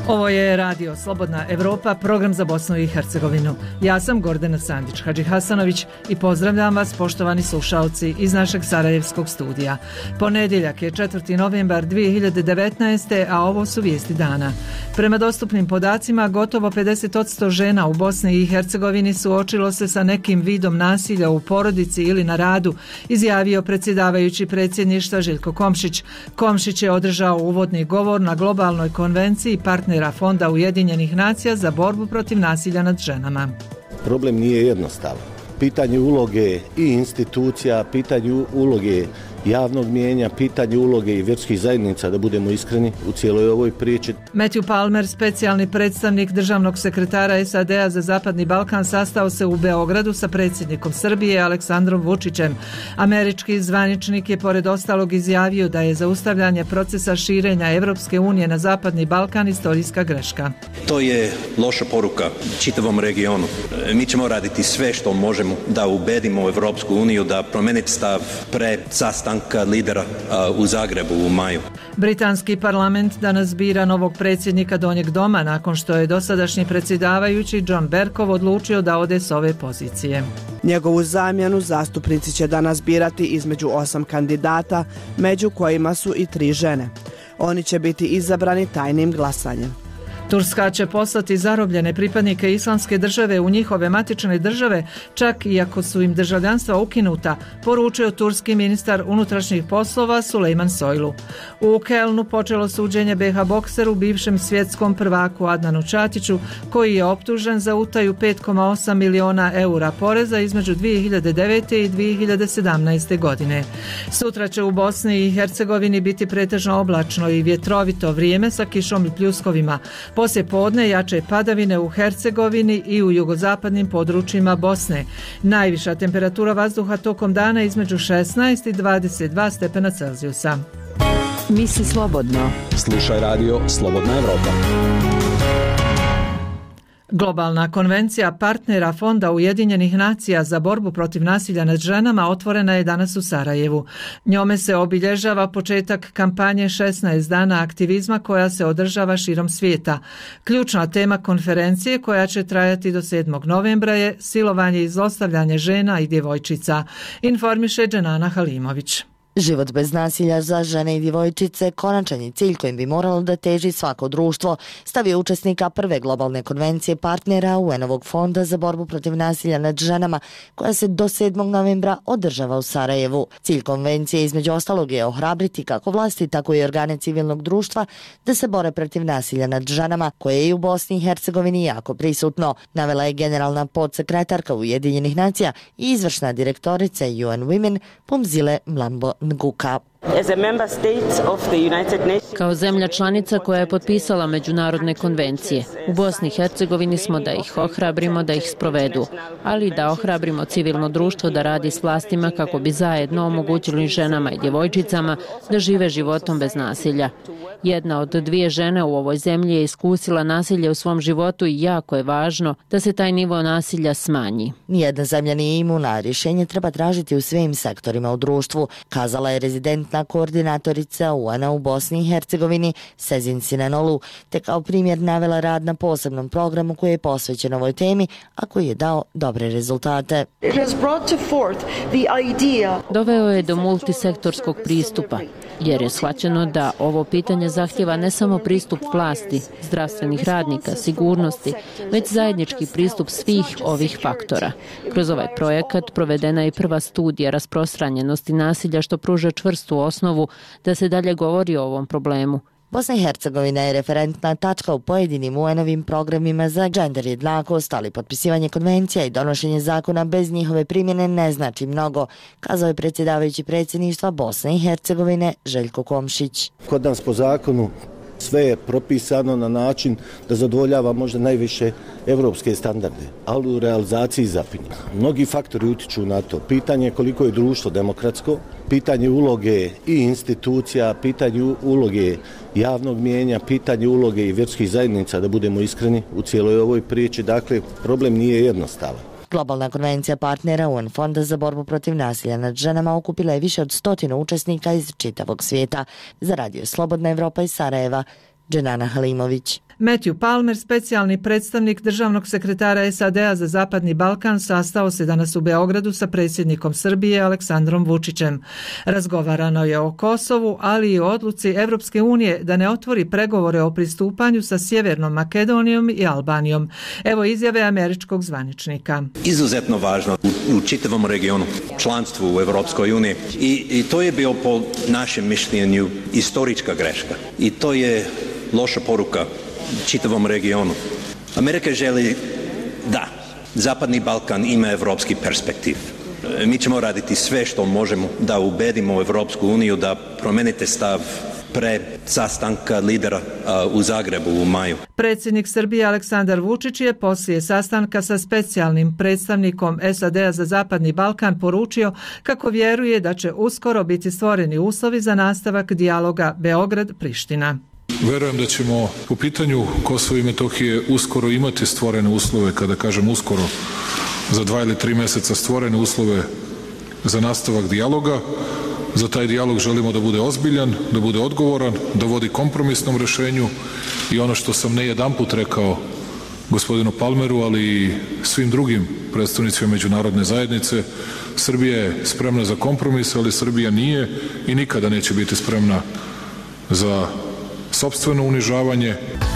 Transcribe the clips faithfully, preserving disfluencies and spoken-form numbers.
Ovo je Radio Slobodna Evropa, program za Bosnu i Hercegovinu. Ja sam Gordana Sandić-Hadžihasanović i pozdravljam vas, poštovani slušalci, iz našeg sarajevskog studija. Ponedjeljak je četvrti novembar dvije hiljade devetnaeste. a ovo su vijesti dana. Prema dostupnim podacima, gotovo pedeset posto žena u Bosni i Hercegovini suočilo se sa nekim vidom nasilja u porodici ili na radu, izjavio predsjedavajući predsjedništva Željko Komšić. Komšić je održao uvodni govor na globalnoj konvenciji partnera Fonda Ujedinjenih nacija za borbu protiv nasilja nad ženama. Problem nije jednostavan. Pitanje uloge i institucija, pitanje uloge javnog mijenja, pitanje uloge i vjerskih zajednica, da budemo iskreni, u cijeloj ovoj priči. Matthew Palmer, specijalni predstavnik državnog sekretara S A D-a za Zapadni Balkan, sastao se u Beogradu sa predsjednikom Srbije Aleksandrom Vučićem. Američki zvaničnik je pored ostalog izjavio da je zaustavljanje procesa širenja Evropske unije na Zapadni Balkan istorijska greška. To je loša poruka čitavom regionu. Mi ćemo raditi sve što možemo da ubedimo Evropsku uniju da promeni stav pre sastanka lidera u Zagrebu u maju. Britanski parlament danas bira novog predsjednika Donjeg doma nakon što je dosadašnji predsjedavajući John Bercow odlučio da ode s ove pozicije. Njegovu zamjenu zastupnici će danas birati između osam kandidata, među kojima su i tri žene. Oni će biti izabrani tajnim glasanjem. Turska će poslati zarobljene pripadnike Islamske države u njihove matične države, čak i ako su im državljanstva ukinuta, poručio turski ministar unutrašnjih poslova Sulejman Soylu. U Kelnu počelo suđenje B H bokseru, bivšem svjetskom prvaku Adnanu Čatiću, koji je optužen za utaju pet zarez osam miliona eura poreza između dvije hiljade devete. i dvije hiljade sedamnaeste. godine. Sutra će u Bosni i Hercegovini biti pretežno oblačno i vjetrovito vrijeme sa kišom i pljuskovima. Poslije podne jače padavine u Hercegovini i u jugozapadnim područjima Bosne. Najviša temperatura vazduha tokom dana između šesnaest i dvadeset dva stepena Celzijusa. Misli slobodno. Slušaj radio Slobodna Evropa. Globalna konvencija partnera Fonda Ujedinjenih nacija za borbu protiv nasilja nad ženama otvorena je danas u Sarajevu. Njome se obilježava početak kampanje šesnaest dana aktivizma koja se održava širom svijeta. Ključna tema konferencije, koja će trajati do sedmog novembra, je silovanje i zlostavljanje žena i djevojčica, informiše Dženana Halimović. Život bez nasilja za žene i djevojčice konačan je cilj kojim bi moralo da teži svako društvo, stavio učesnika prve globalne konvencije partnera U N-ovog fonda za borbu protiv nasilja nad ženama, koja se do sedmog novembra održava u Sarajevu. Cilj konvencije između ostalog je ohrabriti kako vlasti, tako i organe civilnog društva da se bore protiv nasilja nad ženama, koje je i u Bosni i Hercegovini jako prisutno, navela je generalna podsekretarka Ujedinjenih nacija i izvršna direktorica U N Women Pomzile Mlambo Nguka. Kao zemlja članica koja je potpisala međunarodne konvencije, u Bosni i Hercegovini smo da ih ohrabrimo da ih sprovedu, ali da ohrabrimo civilno društvo da radi s vlastima kako bi zajedno omogućili ženama i djevojčicama da žive životom bez nasilja. Jedna od dvije žene u ovoj zemlji je iskusila nasilje u svom životu i jako je važno da se taj nivo nasilja smanji. Nijedna zemlja nije imuna, rješenje treba tražiti u svim sektorima u društvu, kazala je rezidentna koordinatorica U N-a u Bosni i Hercegovini Sezin Sinanolu, te kao primjer navela rad na posebnom programu koji je posvećen ovoj temi, a koji je dao dobre rezultate. Doveo je do multisektorskog pristupa, jer je shvaćeno da ovo pitanje zahtjeva ne samo pristup vlasti, zdravstvenih radnika, sigurnosti, već zajednički pristup svih ovih faktora. Kroz ovaj projekat provedena je prva studija rasprostranjenosti nasilja, što pruža čvrstu osnovu da se dalje govori o ovom problemu. Bosna i Hercegovina je referentna tačka u pojedinim U N-ovim programima za gender jednakost, ali potpisivanje konvencija i donošenje zakona bez njihove primjene ne znači mnogo, kazao je predsjedavajući predsjedništva Bosne i Hercegovine Željko Komšić. Kod nas po zakonu sve je propisano na način da zadovoljava možda najviše evropske standarde, ali u realizaciji zapinja. Mnogi faktori utiču na to. Pitanje je koliko je društvo demokratsko, pitanje uloge i institucija, pitanje uloge javnog mijenja, pitanje uloge i vjerskih zajednica, da budemo iskreni, u cijeloj ovoj priči. Dakle, problem nije jednostavan. Globalna konvencija partnera U N fonda za borbu protiv nasilja nad ženama okupila je više od stotinu učesnika iz čitavog svijeta. Za radio Slobodna Evropa iz Sarajeva, Dženana Halimović. Matthew Palmer, specijalni predstavnik državnog sekretara S A D-a za Zapadni Balkan, sastao se danas u Beogradu sa predsjednikom Srbije Aleksandrom Vučićem. Razgovarano je o Kosovu, ali i o odluci Evropske unije da ne otvori pregovore o pristupanju sa Sjevernom Makedonijom i Albanijom. Evo izjave američkog zvaničnika. Izuzetno važno u, u čitavom regionu, članstvu u Evropskoj uniji I, i to je bio po našem mišljenju historička greška. I to je loša poruka čitavom regionu. Amerika želi da Zapadni Balkan ima evropski perspektiv. Mi ćemo raditi sve što možemo da ubedimo Evropsku uniju da promenite stav pre sastanka lidera u Zagrebu u maju. Predsjednik Srbije Aleksandar Vučić je poslije sastanka sa specijalnim predstavnikom S A D-a za Zapadni Balkan poručio kako vjeruje da će uskoro biti stvoreni uslovi za nastavak dijaloga Beograd-Priština. Verujem da ćemo po pitanju Kosova i Metohije uskoro imati stvorene uslove, kada kažem uskoro, za dva ili tri mjeseca stvorene uslove za nastavak dijaloga. Za taj dijalog želimo da bude ozbiljan, da bude odgovoran, da vodi kompromisnom rešenju i ono što sam ne jedanput rekao gospodinu Palmeru, ali i svim drugim predstavnicima međunarodne zajednice, Srbija je spremna za kompromis, ali Srbija nije i nikada neće biti spremna za sopstveno unižavanje.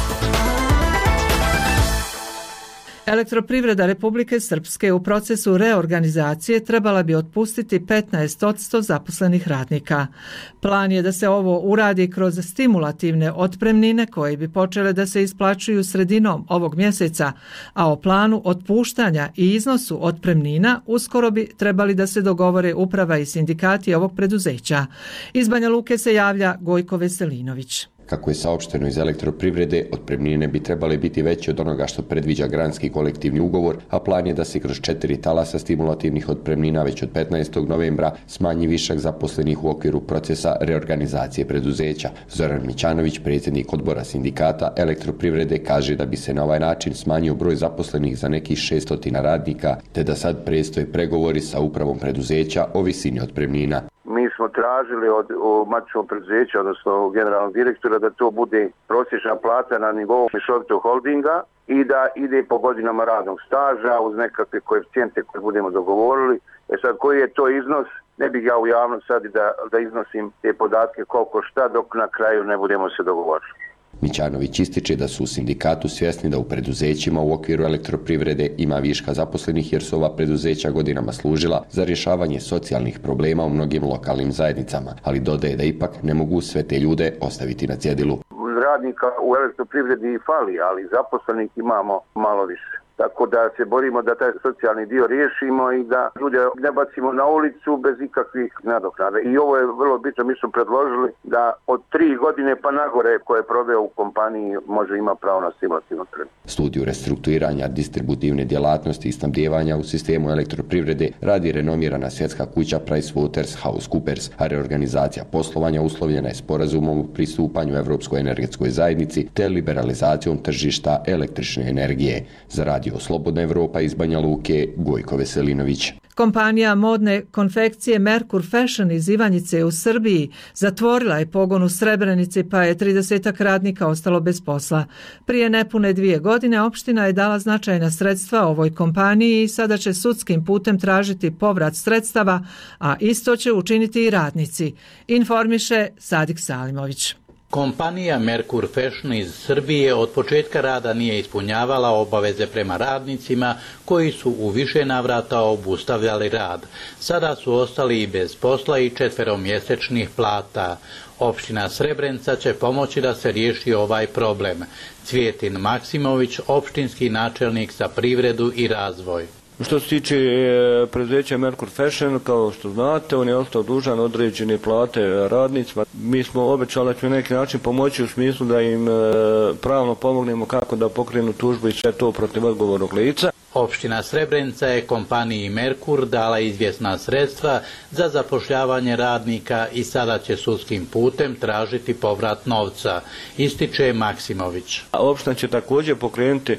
Elektroprivreda Republike Srpske u procesu reorganizacije trebala bi otpustiti petnaest posto zaposlenih radnika. Plan je da se ovo uradi kroz stimulativne otpremnine koje bi počele da se isplaćuju sredinom ovog mjeseca, a o planu otpuštanja i iznosu otpremnina uskoro bi trebali da se dogovore uprava i sindikati ovog preduzeća. Iz Banja Luke se javlja Gojko Veselinović. Kako je saopšteno iz elektroprivrede, otpremnine bi trebale biti veće od onoga što predviđa granski kolektivni ugovor, a plan je da se kroz četiri talasa stimulativnih otpremnina već od petnaestog novembra smanji višak zaposlenih u okviru procesa reorganizacije preduzeća. Zoran Mićanović, predsjednik odbora sindikata elektroprivrede, kaže da bi se na ovaj način smanjio broj zaposlenih za nekih šesto radnika, te da sad predstoje pregovori sa upravom preduzeća o visini otpremnina. Mi smo tražili od, od matičnog preduzeća, odnosno generalnog direktora, da to bude prosječna plata na nivou mješovitog holdinga i da ide po godinama radnog staža uz nekakve koeficijente koje budemo dogovorili. E sad, koji je to iznos, ne bih ja u javnost sad da, da iznosim te podatke koliko šta, dok na kraju ne budemo se dogovorili. Mićanović ističe da su u sindikatu svjesni da u preduzećima u okviru elektroprivrede ima viška zaposlenih jer su ova preduzeća godinama služila za rješavanje socijalnih problema u mnogim lokalnim zajednicama, ali dodaje da ipak ne mogu sve te ljude ostaviti na cjedilu. Radnika u elektroprivredi fali, ali zaposlenih imamo malo više. Tako da se borimo da taj socijalni dio riješimo i da ljude ne bacimo na ulicu bez ikakvih nadoknada. I ovo je vrlo bitno, mi smo predložili da od tri godine pa nagore koje je proveo u kompaniji može ima pravo na stimulativnu otpremninu. Studiju restrukturiranja distributivne djelatnosti i snabdijevanja u sistemu elektroprivrede radi renomirana svjetska kuća PricewaterhouseCoopers, a reorganizacija poslovanja uslovljena je sporazumom u pristupanju Evropskoj energetskoj zajednici te liberalizacijom tržišta električne energije. Za Radio Slobodna Evropa iz Banja Luke, Gojko Veselinović. Kompanija modne konfekcije Merkur Fashion iz Ivanjice u Srbiji zatvorila je pogon u Srebrenici, pa je tridesetak radnika ostalo bez posla. Prije nepune dvije godine opština je dala značajna sredstva ovoj kompaniji i sada će sudskim putem tražiti povrat sredstava, a isto će učiniti i radnici, informiše Sadik Salimović. Kompanija Merkur Fashion iz Srbije od početka rada nije ispunjavala obaveze prema radnicima koji su u više navrata obustavljali rad. Sada su ostali i bez posla i četveromjesečnih plata. Opština Srebrenica će pomoći da se riješi ovaj problem. Cvjetin Maksimović, opštinski načelnik za privredu i razvoj. Što se tiče preduzeća Merkur Fashion, kao što znate, on je ostao dužan određene plate radnicima. Mi smo obećali da ćemo na neki način pomoći u smislu da im pravno pomognemo kako da pokrenu tužbu i sve to protiv odgovornog lica. Opština Srebrenica je kompaniji Merkur dala izvjesna sredstva za zapošljavanje radnika i sada će sudskim putem tražiti povrat novca, ističe Maksimović. Opština će također pokrenuti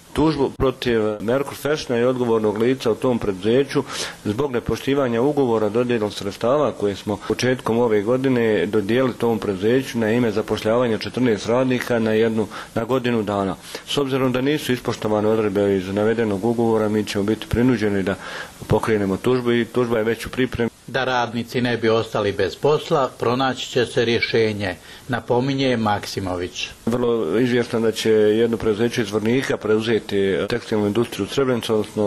tužbu protiv Merkur Fashiona i odgovornog lica u tom preduzeću zbog nepoštivanja ugovora dodjelom sredstava koje smo početkom ove godine dodijelili tom preduzeću na ime zapošljavanja četrnaest radnika na jednu na godinu dana. S obzirom da nisu ispoštovane odredbe iz navedenog ugovora, mi ćemo biti prinuđeni da pokrenemo tužbu i tužba je već u pripremi. Da radnici ne bi ostali bez posla, pronaći će se rješenje, napominje Maksimović. Vrlo izvjesno da će jedno preduzeće iz Vornika preuzeti tekstilnu industriju Srebrenica, odnosno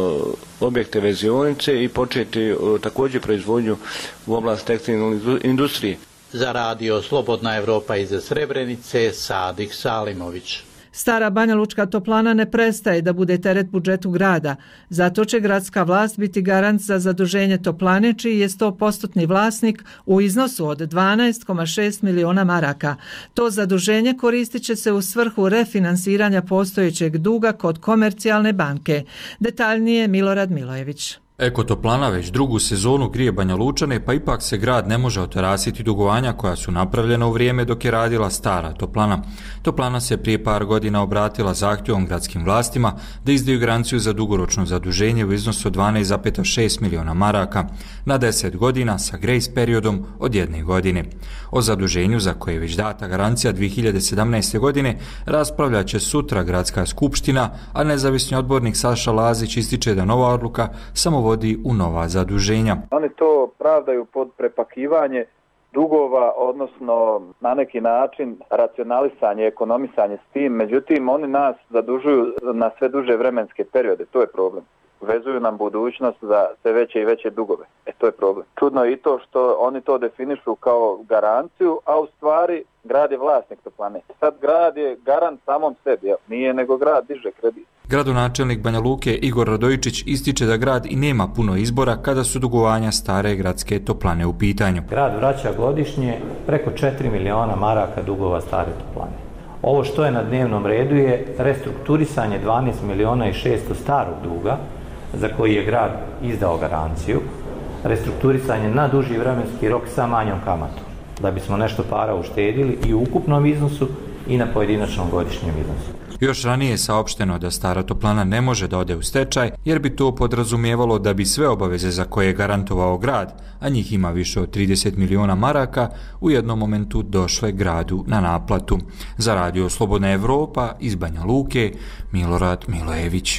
objekte vezionice i početi također proizvodnju u oblasti tekstilne industrije. Za radio Slobodna Evropa iz Srebrenice, Sadik Salimović. Stara Banja Lučka toplana ne prestaje da bude teret budžetu grada, zato će gradska vlast biti garant za zaduženje toplane, čiji je sto posto vlasnik u iznosu od dvanaest zarez šest miliona maraka. To zaduženje koristit će se u svrhu refinansiranja postojećeg duga kod Komercijalne banke. Detaljnije Milorad Milojević. Ekotoplana već drugu sezonu grije Banja Lučane, pa ipak se grad ne može otarasiti dugovanja koja su napravljena u vrijeme dok je radila stara toplana. Toplana se prije par godina obratila zahtjevom gradskim vlastima da izdaju garanciju za dugoročno zaduženje u iznosu od dvanaest zarez šest miliona maraka na deset godina sa grace periodom od jedne godine. O zaduženju za koje je već data garancija dvije hiljade sedamnaeste. godine raspravljat će sutra gradska skupština, a nezavisni odbornik Saša Lazić ističe da nova odluka samo vodi u nova zaduženja. Oni to pravdaju pod prepakivanje dugova, odnosno na neki način racionalisanje, ekonomisanje s tim, međutim oni nas zadužuju na sve duže vremenske periode, to je problem. Vezuju nam budućnost za sve veće i veće dugove. E, to je problem. Čudno je i to što oni to definišu kao garanciju, a u stvari grad je vlasnik toplane. Sad grad je garant samom sebi, ja. Nije nego grad diže kredit. Gradonačelnik Banja Luke Igor Radojičić ističe da grad i nema puno izbora kada su dugovanja stare gradske toplane u pitanju. Grad vraća godišnje preko četiri miliona maraka dugova stare toplane. Ovo što je na dnevnom redu je restrukturisanje dvanaest miliona i šesto starog duga, za koji je grad izdao garanciju, restrukturisanje na duži vremenski rok sa manjom kamatom, da bismo nešto para uštedili i u ukupnom iznosu i na pojedinačnom godišnjem iznosu. Još ranije je saopšteno da stara toplana ne može da ode u stečaj, jer bi to podrazumijevalo da bi sve obaveze za koje je garantovao grad, a njih ima više od trideset miliona maraka, u jednom momentu došle gradu na naplatu. Za radio Slobodna Evropa iz Banja Luke, Milorad Milojević.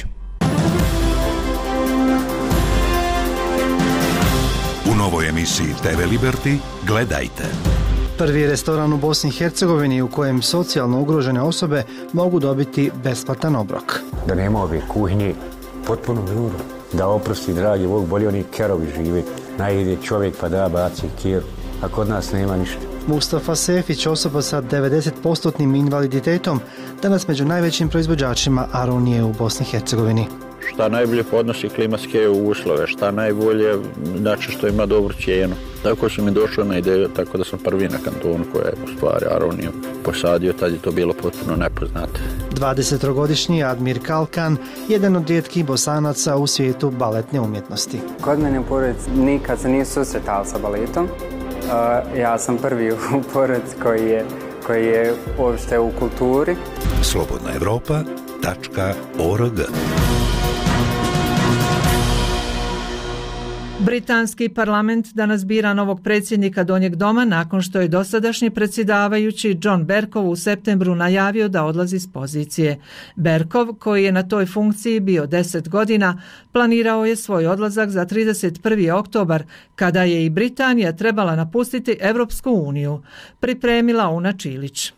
U novoj emisiji te ve Liberty gledajte. Prvi restoran u Bosni i Hercegovini u kojem socijalno ugrožene osobe mogu dobiti besplatan obrok. Da nema ove kuhinje, potpuno miro, da oprosti dragi Bog, bolje oni kerovi žive, najide čovjek pa da baci keru, a kod nas nema ništa. Mustafa Sefić, osoba sa devedeset posto invaliditetom, danas među najvećim proizvođačima aronije u Bosni i Hercegovini. Šta najbolje podnosi klimatske uslove, šta najbolje, znači što ima dobru cijenu. Tako su mi došli na ideju, tako da sam prvi na kantonu koja je u stvari aroniju posadio, tad je to bilo potpuno nepoznato. dvadesetogodišnji Admir Kalkan, jedan od rijetkih Bosanaca u svijetu baletne umjetnosti. Kod mene u porodici nikad se nije susretao sa baletom. Uh, ja sam prvi u porodici koji je, koji je uopšte u kulturi. slobodna evropa tačka org. Britanski parlament danas bira novog predsjednika Donjeg doma nakon što je dosadašnji predsjedavajući John Bercow u septembru najavio da odlazi s pozicije. Bercow, koji je na toj funkciji bio deset godina, planirao je svoj odlazak za trideset prvi oktobar, kada je i Britanija trebala napustiti Europsku uniju. Pripremila Una Čilić.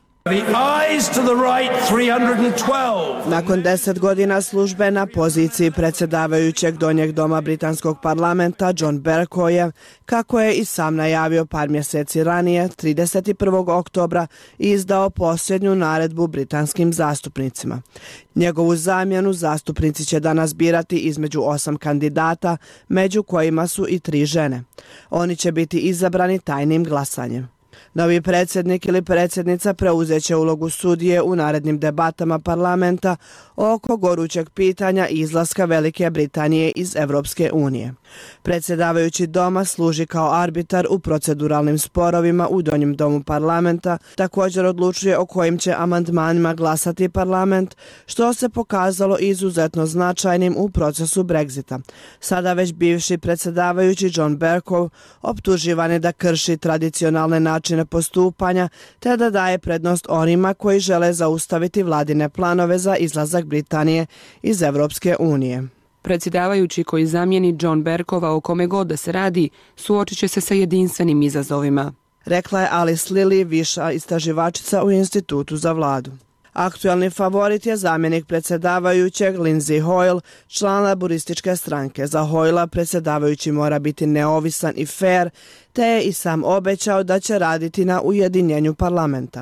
Nakon deset godina službe na poziciji predsjedavajućeg Donjeg doma britanskog parlamenta, John Bercow je, kako je i sam najavio par mjeseci ranije, trideset prvog oktobra izdao posljednju naredbu britanskim zastupnicima. Njegovu zamjenu zastupnici će danas birati između osam kandidata, među kojima su i tri žene. Oni će biti izabrani tajnim glasanjem. Novi predsjednik ili predsjednica preuzeće ulogu sudije u narednim debatama parlamenta oko gorućeg pitanja izlaska Velike Britanije iz Evropske unije. Predsjedavajući doma služi kao arbitar u proceduralnim sporovima u donjem domu parlamenta, također odlučuje o kojim će amandmanima glasati parlament, što se pokazalo izuzetno značajnim u procesu Brexita. Sada već bivši predsjedavajući John Bercow optuživan je da krši tradicionalne načine postupanja te da daje prednost onima koji žele zaustaviti vladine planove za izlazak Britanije iz Evropske unije. Predsjedavajući koji zamijeni John Berkova o kome god da se radi, suočit će se sa jedinstvenim izazovima. Rekla je Alice Lilly, viša istraživačica u Institutu za vladu. Aktualni favorit je zamjenik predsjedavajućeg Lindsay Hoyle, član laburističke stranke. Za Hoyla predsjedavajući mora biti neovisan i fair, te je i sam obećao da će raditi na ujedinjenju parlamenta.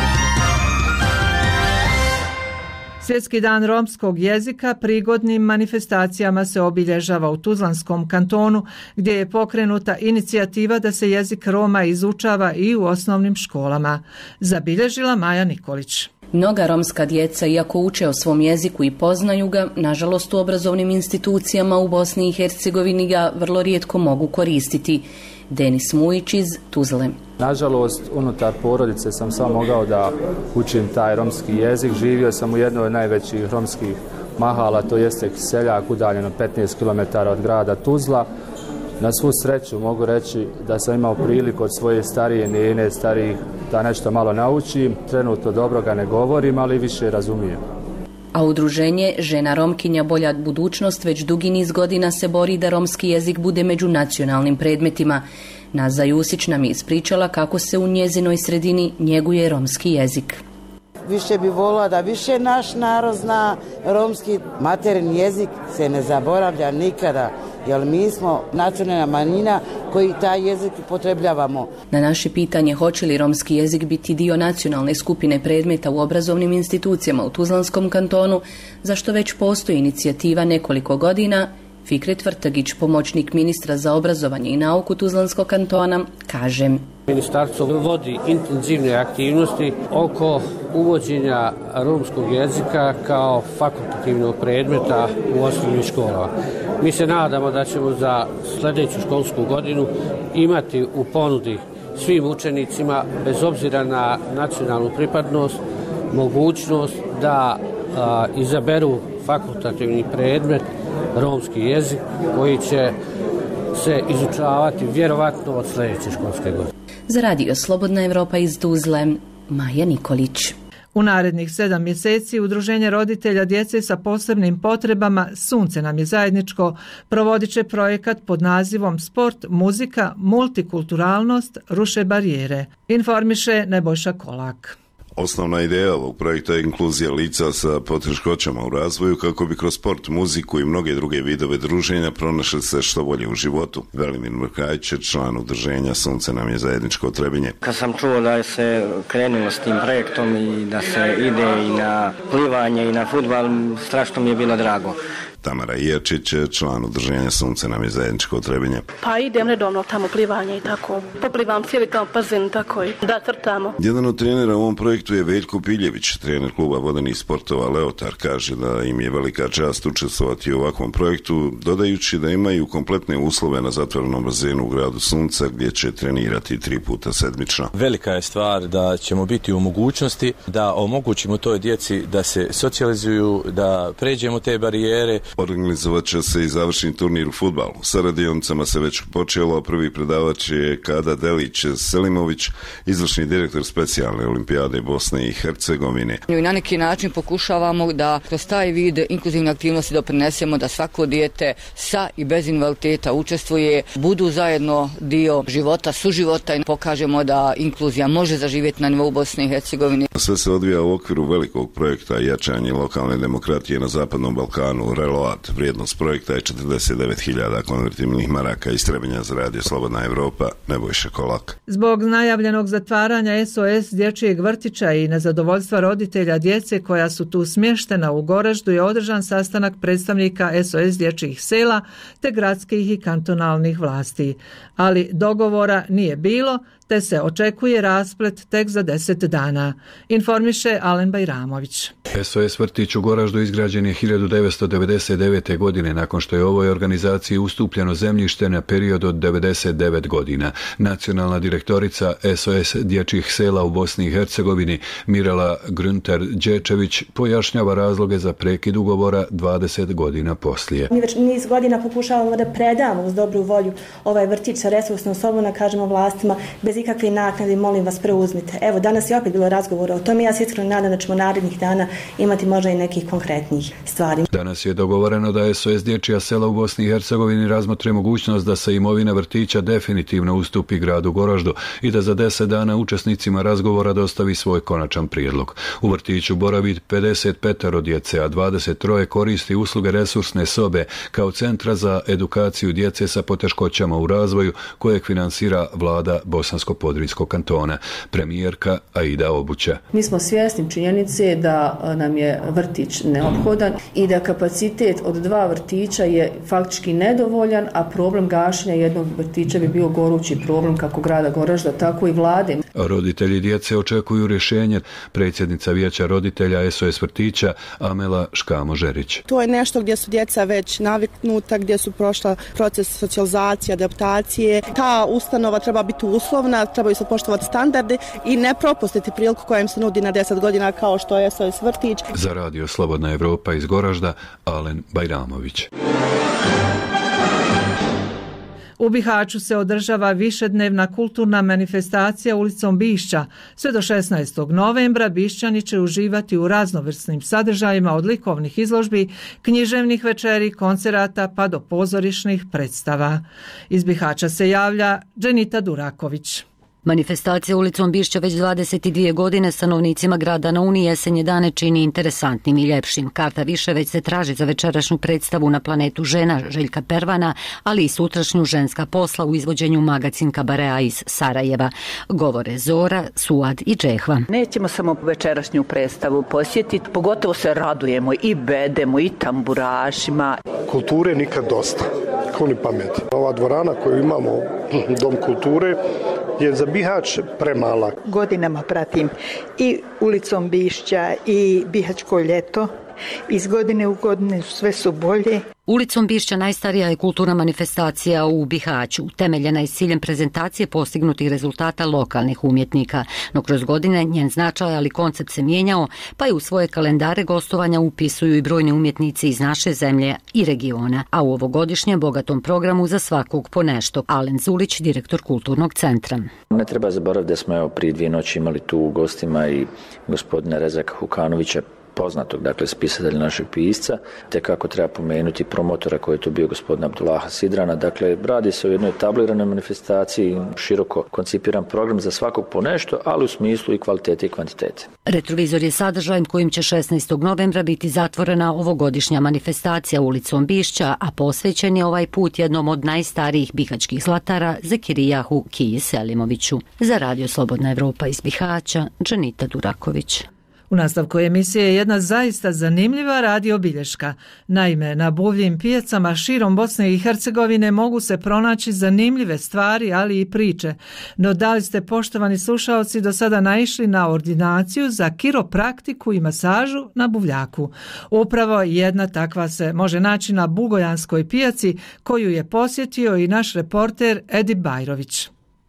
Svjetski dan romskog jezika prigodnim manifestacijama se obilježava u Tuzlanskom kantonu, gdje je pokrenuta inicijativa da se jezik Roma izučava i u osnovnim školama. Zabilježila Maja Nikolić. Mnoga romska djeca, iako uče o svom jeziku i poznaju ga, nažalost u obrazovnim institucijama u Bosni i Hercegovini ga vrlo rijetko mogu koristiti. Denis Mujić iz Tuzle. Nažalost, unutar porodice sam samo mogao da učim taj romski jezik. Živio sam u jednoj od najvećih romskih mahala, to jeste Kiseljak, udaljeno petnaest kilometara od grada Tuzla. Na svu sreću mogu reći da sam imao priliku od svoje starije nene, starijih, da nešto malo naučim. Trenutno dobro ga ne govorim, ali više razumijem. A udruženje Žena Romkinja Bolja budućnost već dugi niz godina se bori da romski jezik bude među nacionalnim predmetima. Naza Jusić nam je ispričala kako se u njezinoj sredini njeguje romski jezik. Više bi volila da više naš narod zna romski materin jezik, se ne zaboravlja nikada, jer mi smo nacionalna manjina koji taj jezik upotrebljavamo. Na naše pitanje hoće li romski jezik biti dio nacionalne skupine predmeta u obrazovnim institucijama u Tuzlanskom kantonu, zašto već postoji inicijativa nekoliko godina, Fikret Vrtagić, pomoćnik ministra za obrazovanje i nauku Tuzlanskog kantona, kaže: Ministarstvo vodi intenzivne aktivnosti oko uvođenja romskog jezika kao fakultativnog predmeta u osnovnim školama. Mi se nadamo da ćemo za sljedeću školsku godinu imati u ponudi svim učenicima, bez obzira na nacionalnu pripadnost, mogućnost da a, izaberu fakultativni predmet romski jezik koji će se izučavati vjerovatno od sljedeće školske godine. Za radio Slobodna Evropa iz Tuzle, Maja Nikolić. U narednih sedam mjeseci Udruženje roditelja djece sa posebnim potrebama Sunce nam je zajedničko provodit će projekat pod nazivom Sport, muzika, multikulturalnost, ruše barijere. Informiše Nebojša Kolak. Osnovna ideja ovog projekta je inkluzija lica sa poteškoćama u razvoju kako bi kroz sport, muziku i mnoge druge vidove druženja pronašli se što bolje u životu. Velimir Mrkajić je član udruženja Sunce nam je zajedničko Trebinje. Kad sam čuo da se krenulo s tim projektom i da se ide i na plivanje i na fudbal, strašno mi je bilo drago. Tamara Ijačić je član udruženja Sunce nam je zajedničko Trebinje. Pa idem redovno tamo plivanje i tako. Poplivam cijeli tamo bazin tako i da crtamo. Jedan od trenera u ovom projektu je Veljko Piljević, trener kluba vodenih sportova Leotar. Kaže da im je velika čast učestvovati u ovakvom projektu, dodajući da imaju kompletne uslove na zatvorenom bazenu u gradu Sunca gdje će trenirati tri puta sedmično. Velika je stvar da ćemo biti u mogućnosti da omogućimo toj djeci da se socijalizuju, da pređemo te barijere. Organizovat će se i završni turnir u fudbalu. Sa radionicama se već počelo, prvi predavač je Kada Delić Selimović, izvršni direktor specijalne olimpijade Bosne i Hercegovine. I na neki način pokušavamo da kroz taj vid inkluzivne aktivnosti doprinesemo da svako dijete sa i bez invaliditeta učestvuje, budu zajedno dio života, suživota i pokažemo da inkluzija može zaživjeti na nivou Bosne i Hercegovine. Sve se odvija u okviru velikog projekta jačanje lokalne demokratije na Zapadnom Balkanu, Relo Salad. Vrijednost projekta je četrdeset devet hiljada konvertibilnih maraka. Iz Trebinja za radio Slobodna Evropa, Nebojša Kolak. Zbog najavljenog zatvaranja S O S dječjeg vrtića i nezadovoljstva roditelja djece koja su tu smještena u Goraždu je održan sastanak predstavnika S O S dječjih sela te gradskih i kantonalnih vlasti. Ali dogovora nije bilo, te se očekuje rasplet tek za deset dana, informiše Alen Bajramović. S O S vrtić u Goraždu izgrađen je hiljadu devetsto devedeset devete. godine nakon što je ovoj organizaciji ustupljeno zemljište na period od devedeset devet godina. Nacionalna direktorica S O S dječjih sela u Bosni i Hercegovini Mirela Grunter-Đečević pojašnjava razloge za prekid ugovora dvadeset godina poslije. Mi već niz godina pokušavamo da predamo uz dobru volju ovaj vrtić sa resursnom osobom, kažemo vlastima bez ikakve naknade, molim vas preuzmite. Evo, danas je opet bilo razgovora o tome, ja se iskreno nadam da ćemo narednih dana imati možda i nekih konkretnih stvari. Danas je dogovoreno da S O S dječja sela u Bosni i Hercegovini razmotre mogućnost da se imovina vrtića definitivno ustupi gradu Goraždu i da za deset dana učesnicima razgovora dostavi svoj konačan prijedlog. U vrtiću boravi pedeset petero djece, a dvadeset tri koristi usluge resursne sobe kao centra za edukaciju djece sa poteškoćama u razvoju kojeg finansira vlada Bosansko-Podrinjskog kantona. Premijerka Aida Obuća. Mi smo svjesni činjenice da nam je vrtić neophodan i da kapacitet od dva vrtića je faktički nedovoljan, a problem gašenja jednog vrtića bi bio gorući problem kako grada Goražda, tako i vlade. Roditelji djece očekuju rješenje. Predsjednica vijeća roditelja S O S vrtića Amela Škamo-Žerić. To je nešto gdje su djeca već naviknuta, gdje su prošla proces socijalizacije, adaptacije. Ta ustanova treba biti uslovna, trebaju se poštovati standardi i ne propustiti priliku koja im se nudi na deset godina kao što je S O S vrtić. Za radio Slobodna Evropa iz Goražda, Alen Bajramović. U Bihaću se održava višednevna kulturna manifestacija ulicom Bišća. Sve do šesnaestog novembra Bišćani će uživati u raznovrsnim sadržajima od likovnih izložbi, književnih večeri, koncerata pa do pozorišnih predstava. Iz Bihaća se javlja Dženita Duraković. Manifestacija ulicom Bišća već dvadeset dvije godine stanovnicima grada na Uni jesenje dane čini interesantnim i ljepšim. Karta više već se traži za večerašnju predstavu na planetu žena Željka Pervana, ali i sutrašnju ženska posla u izvođenju magacin kabarea iz Sarajeva. Govore Zora, Suad i Džehva. Nećemo samo večerašnju predstavu posjetiti, pogotovo se radujemo i bedemu i tamburašima. Kulture nikad dosta, ko ni pameti. Ova dvorana koju imamo, Dom kulture, je za Bihać premala. Godinama pratim i ulicom Bišća i Bihaćko ljeto. Iz godine u godine sve su bolje. Ulicom Bišća najstarija je kulturna manifestacija u Bihaću, temeljena je s ciljem prezentacije postignutih rezultata lokalnih umjetnika, no kroz godine njen značaj, ali koncept se mijenjao, pa je u svoje kalendare gostovanja upisuju i brojni umjetnici iz naše zemlje i regiona, a u ovogodišnjem bogatom programu za svakog po nešto. Alen Zulić, direktor kulturnog centra. Ne treba zaboraviti da smo evo, prije dvije noći imali tu u gostima i gospodina Rezaka Hukanovića, poznatog, dakle, spisatelja našeg pisca, te kako treba pomenuti promotora koji je to bio gospodin Abdullaha Sidrana. Dakle, radi se o jednoj etabliranoj manifestaciji, široko koncipiran program za svakog po nešto, ali u smislu i kvalitete i kvantitete. Retrovizor je sadržajem kojim će šesnaestog novembra biti zatvorena ovogodišnja manifestacija ulicom Bišća, a posvećen je ovaj put jednom od najstarijih bihaćkih zlatara, Zekirijahu Kiji Selimoviću. Za radio Slobodna Evropa iz Bihaća, Dženita Duraković. U nastavku emisije je jedna zaista zanimljiva radio bilješka. Naime, na buvljim pijacama širom Bosne i Hercegovine mogu se pronaći zanimljive stvari, ali i priče. No da li ste, poštovani slušaoci, do sada naišli na ordinaciju za kiropraktiku i masažu na buvljaku? Upravo jedna takva se može naći na Bugojanskoj pijaci, koju je posjetio i naš reporter Edi Bajrović.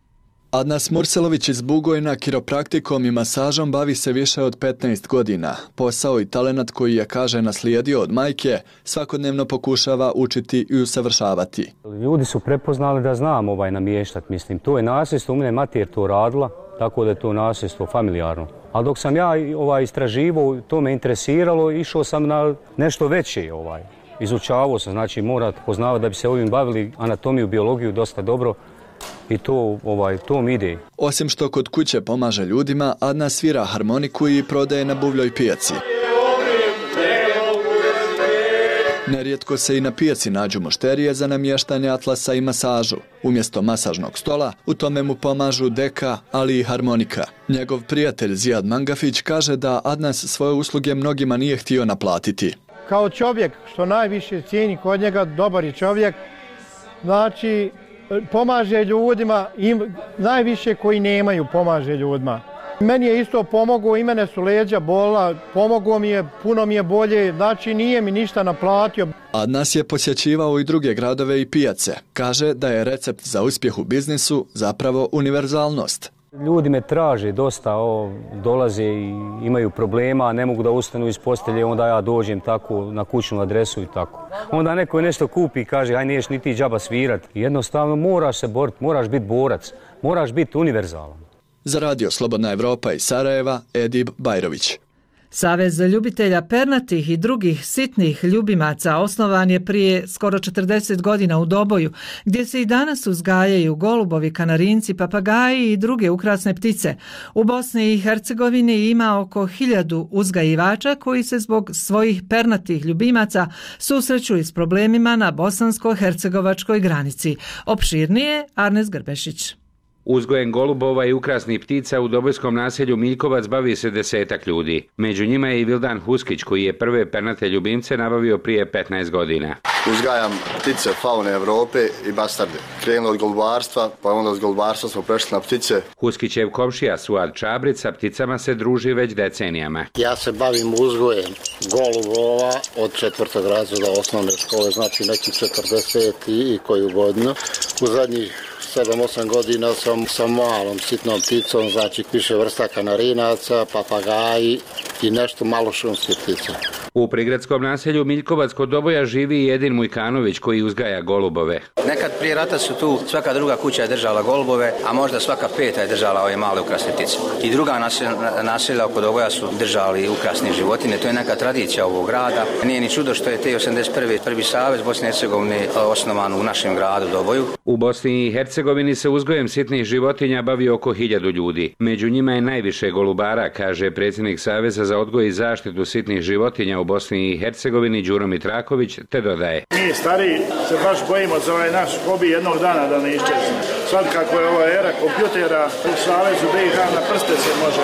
Adnas Murselović iz Bugojna kiropraktikom i masažom bavi se više od petnaest godina. Posao i talenat koji je, kaže, naslijedio od majke, svakodnevno pokušava učiti i usavršavati. Ljudi su prepoznali da znam ovaj namještat, mislim. To je nasljedstvo, u mene mater to radila, tako da je to nasljedstvo familijarno. Ali dok sam ja ovaj, istraživao, to me interesiralo, išao sam na nešto veće. Ovaj. Izučavao sam, znači morate poznavati da bi se ovim bavili anatomiju, biologiju dosta dobro. I to, ovaj, to mi ide. Osim što kod kuće pomaže ljudima, Adna svira harmoniku i prodaje na buvljoj pijaci. Nerijetko se i na pijaci nađu mušterije za namještanje atlasa i masažu. Umjesto masažnog stola, u tome mu pomažu deka, ali i harmonika. Njegov prijatelj Zijad Mangafić kaže da Adnas svoje usluge mnogima nije htio naplatiti. Kao čovjek, što najviše cijeni kod njega, dobar je čovjek, znači pomaže ljudima, im, najviše koji nemaju pomaže ljudima. Meni je isto pomogao, i mene su leđa bola, pomogao mi je, puno mi je bolje, znači nije mi ništa naplatio. Adnas je posjećivao i druge gradove i pijace. Kaže da je recept za uspjeh u biznisu zapravo univerzalnost. Ljudi me traže dosta, o, dolaze i imaju problema, ne mogu da ustanu iz postelje, onda ja dođem tako na kućnu adresu i tako. Onda neko nešto kupi i kaže, aj neš ni ti džaba svirat. Jednostavno moraš se boriti, moraš biti borac, moraš biti univerzalan. Za radio Slobodna Evropa iz Sarajeva, Edib Bajrović. Savez ljubitelja pernatih i drugih sitnih ljubimaca osnovan je prije skoro četrdeset godina u Doboju, gdje se i danas uzgajaju golubovi, kanarinci, papagaji i druge ukrasne ptice. U Bosni i Hercegovini ima oko hiljadu uzgajivača koji se zbog svojih pernatih ljubimaca susreću s problemima na bosansko-hercegovačkoj granici. Opširnije Arnes Grbešić. Uzgojem golubova i ukrasnih ptica u dobojskom naselju Miljkovac bavi se desetak ljudi. Među njima je i Vildan Huskić koji je prve pernate ljubimce nabavio prije petnaest godina. Uzgajam ptice faune Evrope i bastarde. Krenulo od golubarstva, pa onda od golubarstva smo prešli na ptice. Huskićev komšija Suad Čabrić sa pticama se druži već decenijama. Ja se bavim uzgojem golubova od četvrtog razreda osnovne škole, znači neki četrdeset i koju godinu. U zadnjih sedam osam godina sam sa malom sitnom pticom, znači više vrsta kanarinaca, papagaji i nešto malo šumske ptice. U prigradskom naselju Miljkovac kod Doboja živi Edin Mujkanović koji uzgaja golubove. Nekad prije rata su tu svaka druga kuća je držala golubove, a možda svaka peta je držala ove male ukrasne ptice. I druga naselja oko Doboja su držali ukrasne životine, to je neka tradicija ovog grada. Nije ni čudo što je te osamdeset prve prvi savez Bosne i Hercegovine osnovan u našem gradu Doboju. U Bosni i Hercegovini se uzgojem sitnih životinja bavi oko hiljadu ljudi. Među njima je najviše golubara, kaže predsjednik Saveza za odgoj i zaštitu sitnih životinja u Bosni i Hercegovini Đuro Mitraković, te dodaje. Mi stari se baš bojimo za ovaj naš hobi jednog dana da ne iščezne. Sad kako je ova era kompjutera u Savezu B i H na prste se može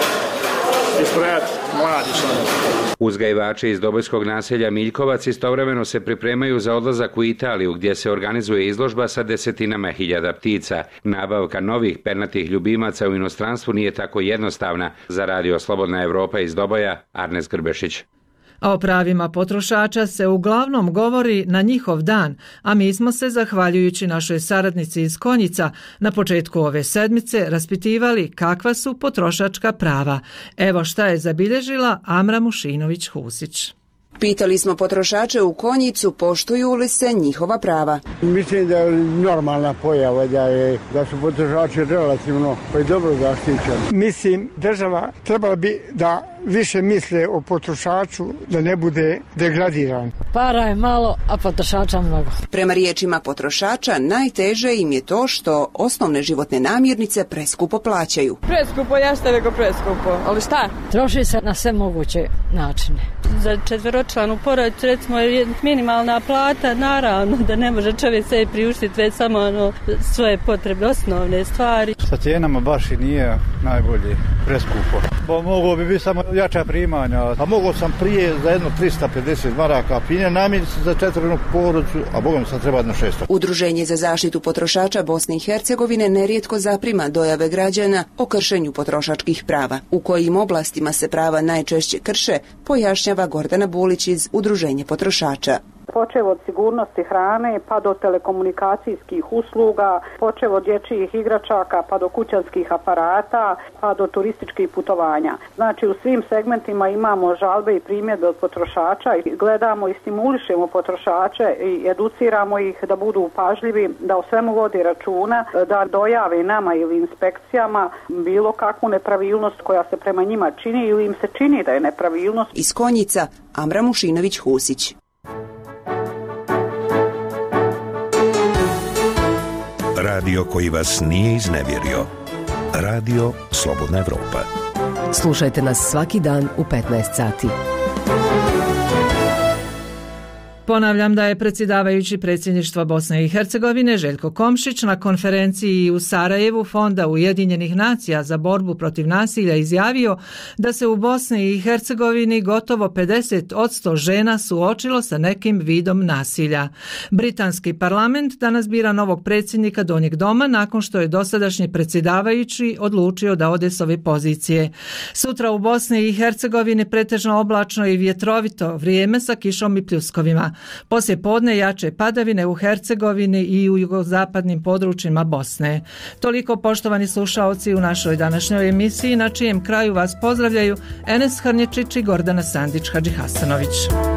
isprojati mladi članovi. Uzgajivači iz dobojskog naselja Miljkovac istovremeno se pripremaju za odlazak u Italiju gdje se organizuje izložba sa desetinama hiljada ptica. Nabavka novih pernatih ljubimaca u inostranstvu nije tako jednostavna. Za radio Slobodna Evropa iz Doboja, Arnes Grbešić. A o pravima potrošača se uglavnom govori na njihov dan, a mi smo se, zahvaljujući našoj saradnici iz Konjica, na početku ove sedmice raspitivali kakva su potrošačka prava. Evo šta je zabilježila Amra Mušinović-Husić. Pitali smo potrošače u Konjicu poštuju li se njihova prava. Mislim da je normalna pojava da, je, da su potrošači relativno pa dobro zaštićeni. Mislim, država trebala bi da više misle o potrošaču, da ne bude degradiran. Para je malo, a potrošača mnogo. Prema riječima potrošača, najteže im je to što osnovne životne namirnice preskupo plaćaju. Preskupo, jeste nego preskupo. Ali šta? Troši se na sve moguće načine. Za četveročlanu porodicu, recimo, je minimalna plata, naravno da ne može čovjek sve priuštiti, već samo ono, svoje potrebe, osnovne stvari. Sa cijenama baš i nije najbolje, preskupo. Bo moglo bi biti samo jača primanja, a mogao sam prije za jedno trista pedeset maraka pine namirnice za četvrnu porodicu, a bogom sad treba jedno šesto. Udruženje za zaštitu potrošača Bosne i Hercegovine nerijetko zaprima dojave građana o kršenju potrošačkih prava. U kojim oblastima se prava najčešće krše, pojašnjava Gordana Bulić iz Udruženja potrošača. Počev od sigurnosti hrane pa do telekomunikacijskih usluga, počev od dječjih igračaka pa do kućanskih aparata pa do turističkih putovanja. Znači u svim segmentima imamo žalbe i primjedbe od potrošača i gledamo i stimulišemo potrošače i educiramo ih da budu pažljivi, da o svemu vodi računa, da dojave nama ili inspekcijama bilo kakvu nepravilnost koja se prema njima čini ili im se čini da je nepravilnost. Iz Konjica, Amra Mušinović-Husić. Radio koji vas nije iznevjerio. Radio Slobodna Evropa. Slušajte nas svaki dan u petnaest sati. Ponavljam da je predsjedavajući predsjedništva Bosne i Hercegovine Željko Komšić na konferenciji u Sarajevu Fonda Ujedinjenih nacija za borbu protiv nasilja izjavio da se u Bosni i Hercegovini gotovo pedeset posto žena suočilo sa nekim vidom nasilja. Britanski parlament danas bira novog predsjednika Donjeg doma nakon što je dosadašnji predsjedavajući odlučio da ode s ove pozicije. Sutra u Bosni i Hercegovini pretežno oblačno i vjetrovito vrijeme sa kišom i pljuskovima. Poslije podne jače padavine u Hercegovini i u jugozapadnim područjima Bosne. Toliko, poštovani slušaoci, u našoj današnjoj emisiji, na čijem kraju vas pozdravljaju Enes Hrnječić i Gordana Sandić Hadžihasanović.